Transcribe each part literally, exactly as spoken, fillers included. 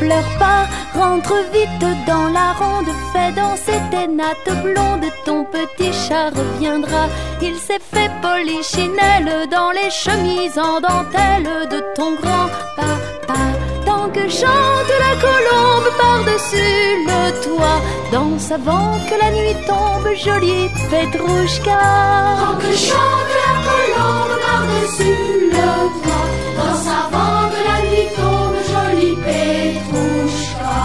pleure pas, rentre vite dans la ronde, fais danser tes nattes blondes, ton petit chat reviendra. Il s'est fait polichinelle dans les chemises en dentelle de ton grand-papa. Tant que chante la colombe par-dessus le toit, danse avant que la nuit tombe, jolie Petrouchka. Tant que chante la colombe par-dessus le toit, danse avant que la nuit tombe, jolie Petrouchka.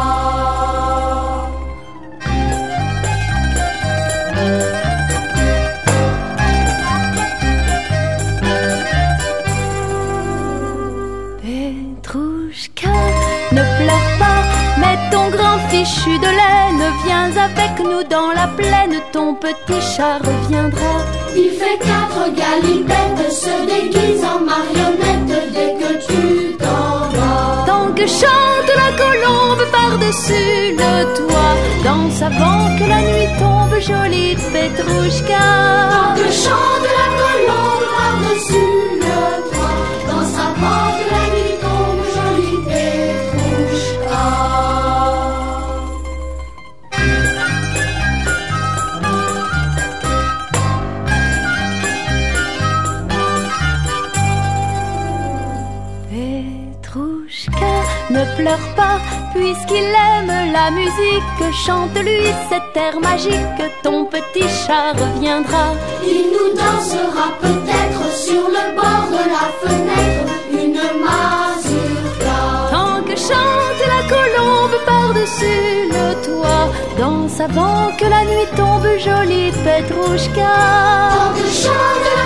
Petrouchka, ne pleure pas, mets ton grand fichu de laine, viens avec nous dans la plaine, ton petit chat reviendra. Il fait quatre galipettes, se déguise en marionnette dès que tu t'en vas. Tant que chante la colombe par-dessus le toit, danse avant que la nuit tombe, jolie Petrouchka. Tant que chante la colombe par-dessus le toit, danse avant que la nuit tombe, jolie Petrouchka. Petrouchka, ne pleure pas, puisqu'il aime la musique, chante-lui cet air magique, ton petit chat reviendra. Il nous dansera peut-être sur le bord de la fenêtre une mazurka. Tant que chante la colombe par-dessus le toit, danse avant que la nuit tombe, jolie Petrouchka. Tant que chante la